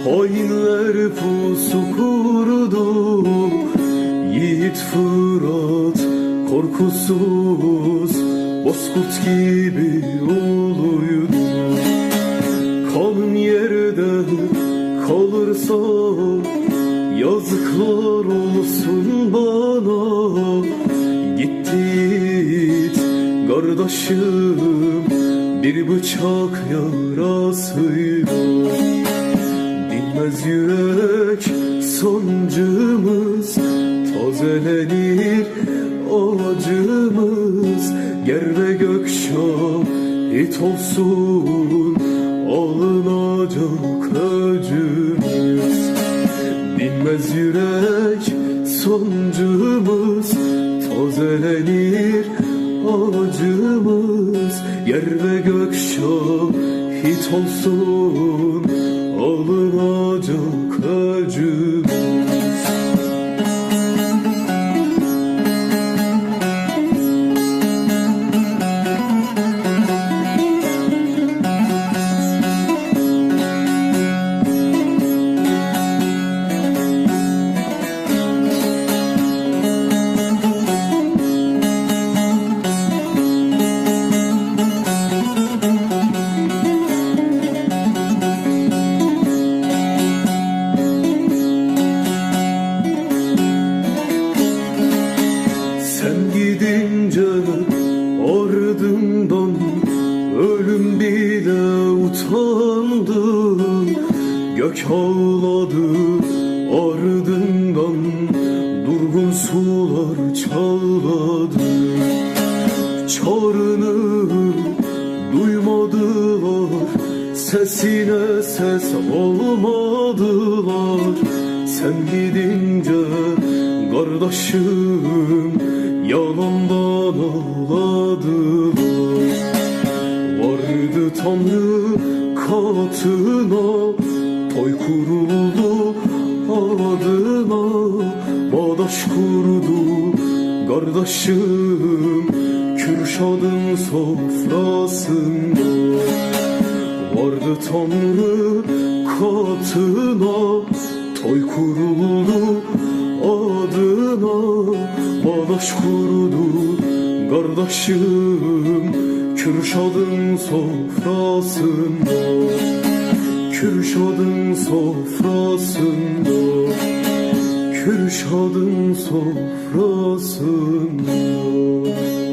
Hainler pusu kurdu, yiğit Fırat korkusuz bozkurt gibi uluydu. Kanın yerde kalırsa yazıklar olsun bana. Gittik kardeşim bir bıçak yarasıyla. Dinmez yürek sancımız, tazelenir acımız. Yer ve gök şahit olsun alınacak öcümüz. Dinmez yürek sancımız, tazelenir acımız. Yer ve gök şahit olsun alınacak öcümüz. Gidince ardından ölüm bile utandı. Gök ağladı ardından durgun sular çağladı. Çağrını duymadılar, sesine ses olmadılar. Sen gidince kardeşim yalandan ağladılar. Vardı Tanrı katına, toy kuruldu adına. Bağdaş kurdu kardeşim Kürşad'ın sofrasında. Vardı Tanrı katına, toy kuruldu adına. Bağdaş kurdu kardeşim Kürşad'ın sofrasında. Kürşad'ın sofrasında. Kürşad'ın sofrasında.